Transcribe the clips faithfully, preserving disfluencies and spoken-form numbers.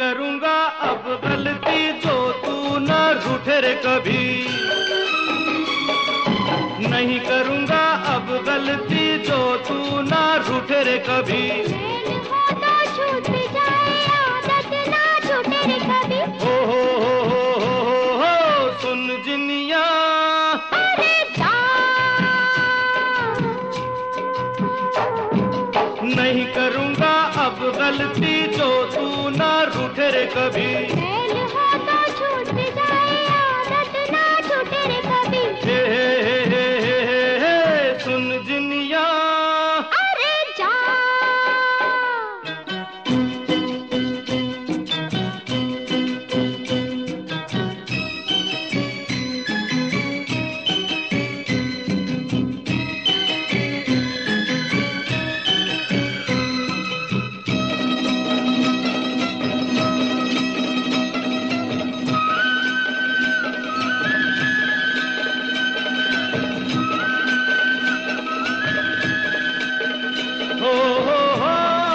करूँगा अब गलती जो तू न रूठे रे कभी, नहीं करूँगा अब गलती जो तू न रूठे रे कभी। तो छूट जाए आदत ना छूटे रे कभी। हो हो हो हो हो हो हो सुन जिनिया, अरे जा नहीं करूँगा अब गलती जो तू न रूठे रे कभी। मेल हो तो छूट जाए आदत ना छूटे रे कभी। हे हे हे हे हे हे हे सुन जिनिया, अरे जा हो हो हो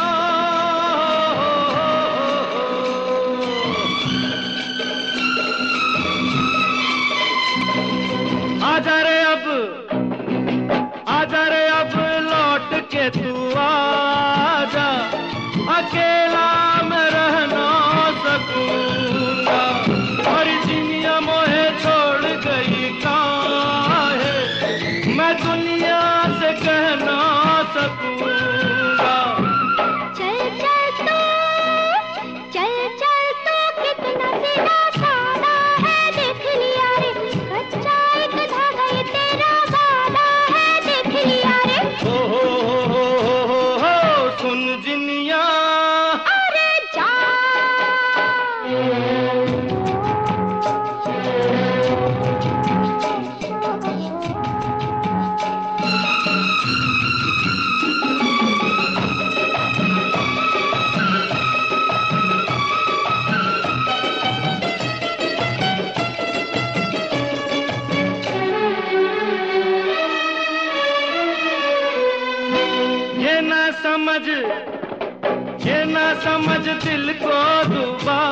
आजा रे अब, आजा रे अब लौट के तू आजा, अकेला मैं रह ना सकूंगा। और दुनिया मोहे छोड़ गई काहे, मैं दुनिया से कह ना सकूंगा। चल चल तो चल चल तो कितना सीधा सादा है देख लिया रे। कच्चा एक धागा ये तेरा वादा है देख लिया रे। हो हो हो हो हो हो हो सुन जिनिया, अरे जा ये ना समझ, ये ना समझ दिल को दुबा